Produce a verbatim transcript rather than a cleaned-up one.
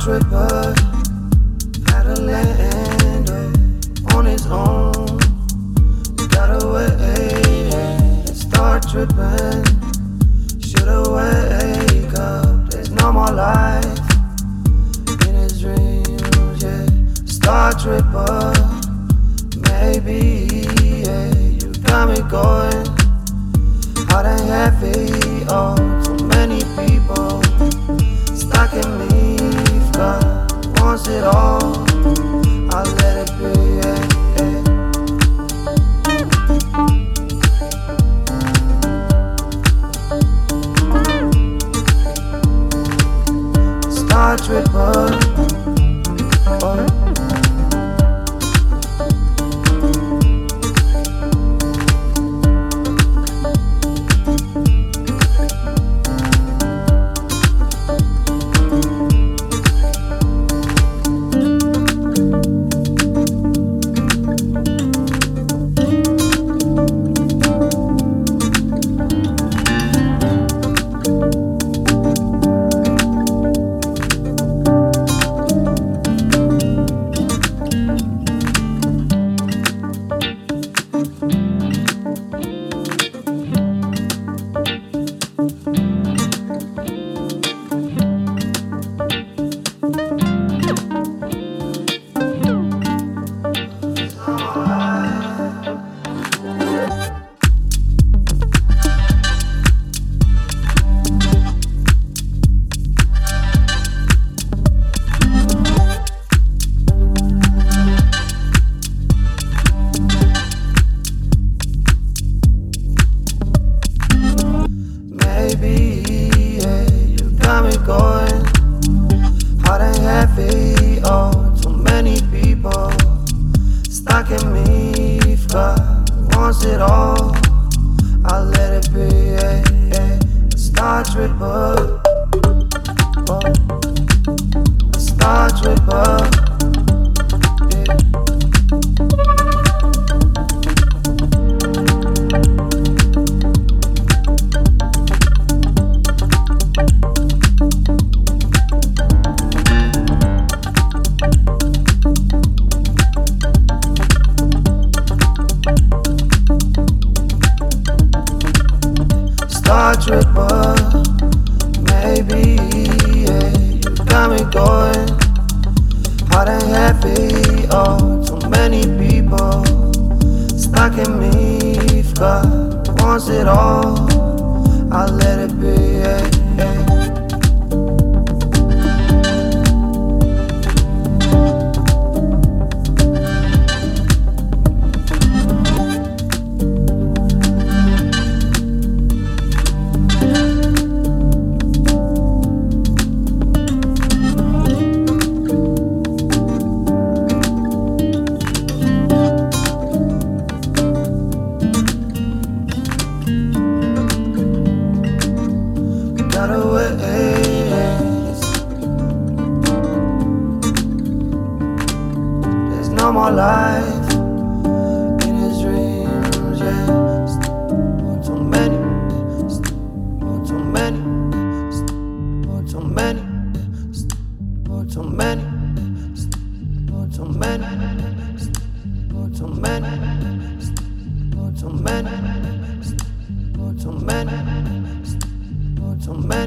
tripper had a land uh, on his own. Got away and start tripping. Shoulda wake up. There's no more life in his dreams. Yeah, star tripper. Maybe yeah, you got me going hard and heavy. Oh, too many people stuck in me. God wants it all. I'll let it be. Yeah, yeah. Star tripper. Oh. Star tripper, maybe, yeah, you got me going hard and heavy. Oh, too many people stuck in me. If God wants it all, I'll let it be. Yeah, yeah. There's no more life in his dreams. Yeah, too many, too many, too many, too many, too many, too many, too many, too many, too many.